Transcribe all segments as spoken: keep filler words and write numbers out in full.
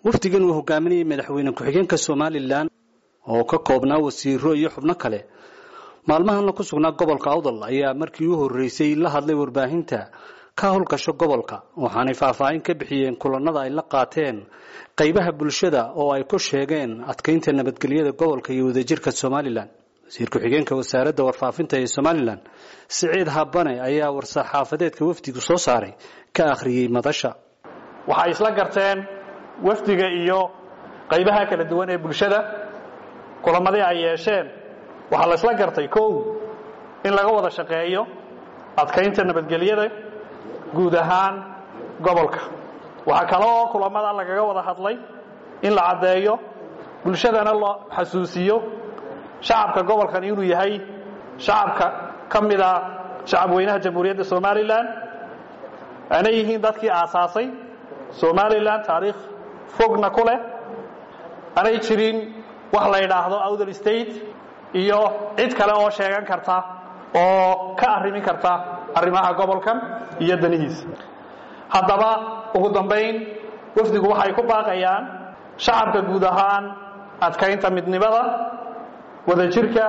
wafdigan uu hogaaminayay madaxweyne ku-xigeenka Soomaaliland oo ka koobnaa wasiiro iyo xubno kale maalmahan ku sugnaa gobolka Awdal ayaa markii uu horeysay la hadlay warbaahinta ka howlgasho gobolka waxaana faahfaahin ka bixiyeen kulanada ay la qaateen qaybaha bulshada oo ay ku sheegeen adkeynta nabadgelyada gobolka iyo wadajirka Soomaaliland wasiir ku-xigeenka wasaaradda warfaafinta ee Soomaaliland Saciid Habane ayaa war-saxaafadeedka wafdigu soo saaray ka akhriyay madasha waxay isla garteen wafdiga iyo qaybaha kala duwan ee bulshada kulamadii ay yeesheen waxa la isla gartay koow in laga wada shaqeeyo adkeynta nabadgelyada guud ahaan gobolka waxa kale oo kulamada lagaga wada hadlay in la cadeeyo bulshadana loo xasuusiyo shacabka gobolkan inuu yahay shacabka kamida shacabweynaha jamhuuriyadda Soomaaliland ana yihiin dadkii aasaasay Soomaaliland taariikh fogna ku leh anay jirin wax la yiraahdo Awdal State iyo cid kale oo sheegan karta oo ka arrimin karta arrimaha gobolkan iyo danihiisa haddaba ugu dambeyn wafdigu waxay ku baaqayaan shacabka guud ahaan adkeynta midnimada wadajirka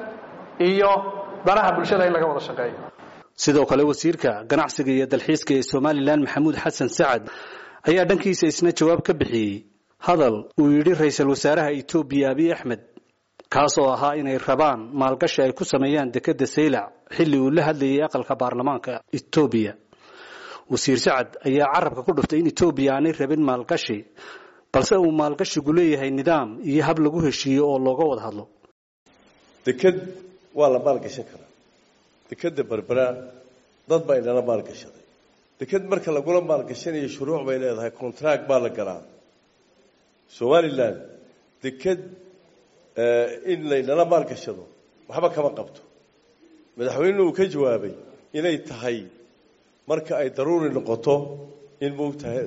iyo danaha bulshada in laga wada shaqeeyo sidoo kale wasiirka ganacsiga iyo dalxiiska ee Soomaaliland Maxamuud Xasan Sacad ayaa dhankiisa isna jawaab ka bixiyay hadal uu yiri ra'iisul wasaaraha Itoobiya Abiy Ahmed kaas oo ahaa inay rabaan maalgashi ay ku sameeyaan dekada Saylac xilli uu la hadlayay aqalka baarlamaanka Itoobiya wasiir Sacad ayaa carabka ku dhuftay in Itoobiya aanay rabin maalgashi balse uu maalgashigu leeyahay nidaam iyo hab lagu heshiiyo oo looga wada hadlo dekad waa la maalgashan karaa dekada Berbera dad baa inala maalgashaday dekad marka lagu la maalgashanayo shuruuc bay leedahay contract baa la galaa Soomaaliland dekad in la inala maalgashado waxba kama qabto madaxweynuhu ka jawaabay inay tahay marka ay daruuri noqoto in moogtahay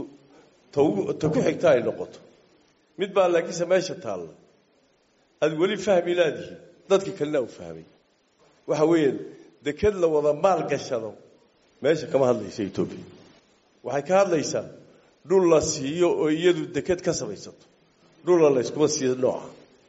ta ku xigta ay noqoto mid baa laakiin meesha taal ad wali fahmi laadihi dadkii kalena u fahmay waxa weeyeen dekad la wada maalgashado meesha kama hadlayso Itoobiya waxay ka hadlaysaa dhul la siiyo oo iyadu dekad ka samaysato dhul la isku siiyo nooca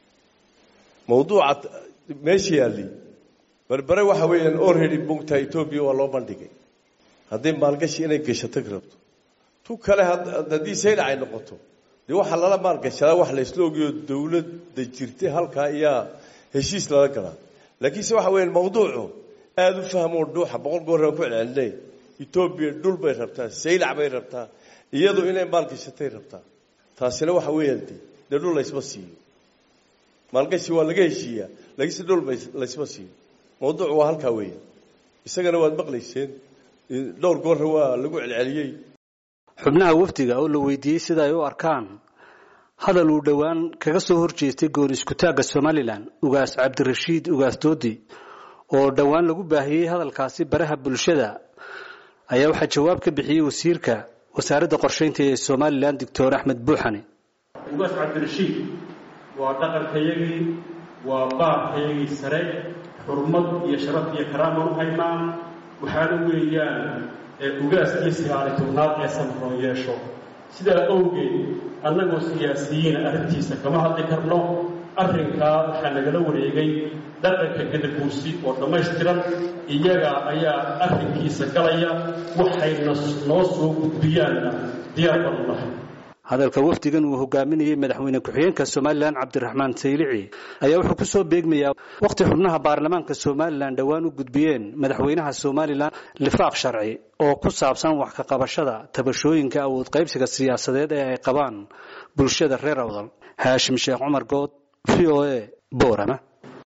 mawduuca meesha yaali Berbera waxa weeyaan already bugta Itoobiya waa loo bandhigay haddii maalgashi inay gashato rabto tu kale haddii Saylac ay noqoto dee waxa la maalgashadaa wax la isla ogiyo dawladda jirtay halka ayaa heshiis la galaa laakiin se waxa weeyaan mawduucu aad u fahmo dhuuxa boqol goor ku celcelinay Itoobiya dhul bay rabtaa Saylac bay rabtaa iyadoo inay maalgashatay rabtaa taasina waxa weeyaan dee dhul la isma siiyo maalgashi waa laga heshiiyaa laakiin dhul la isma siiyo mawduucu waa halka weeyaan isagana waad maqlayseen dhowr goor waa lagu celceliyay xubnaha wafdiga oo la weydiiyay sida ay u arkaan hadal uu dhawaan kaga soo horjeestay goor isku taaga Soomaaliland ugaas Cabdirashiid ugaas Doodi oo dhawaan lagu baahiyay hadalkaasi baraha bulshada ayaa waxa jawaab ka bixiyay wasiirka wasaaradda qorsheynta ee Soomaaliland Doctor Ahmed Buuxane ugaas Cabdirashiid waa dhaqankayagii waa baaqayagii sare xurmad iyo sharaf iyo karaamo u haynaa waxaan u weeyaan ugaaskiisa aalitonaad ee samroon yeesho sida awgeed annagoo siyaasiyiin arrintiisa kama hadli karno arrinka waxa nagala wareegay dhaqanka gadabuursi oo dhammaystiran iyaga ayaa arrinkiisa galaya waxayna noo soo gudbiyaan diyaar baan lahay hadalka wafdigan uu hogaaminayay madaxweyne ku-xigeenka Soomaaliland Cabdiraxmaan Saylici ayaa wuxuu ku soo beegmayaa waqti xubnaha baarlamaanka Soomaaliland dhawaan u gudbiyeen madaxweynaha Soomaaliland lifaaq sharci oo ku saabsan wax ka qabashada tabashooyinka awood qaybsiga siyaasadeed ee ay qabaan bulshada reer Awdal Haashim Sheekh Cumar Good V O A Boorama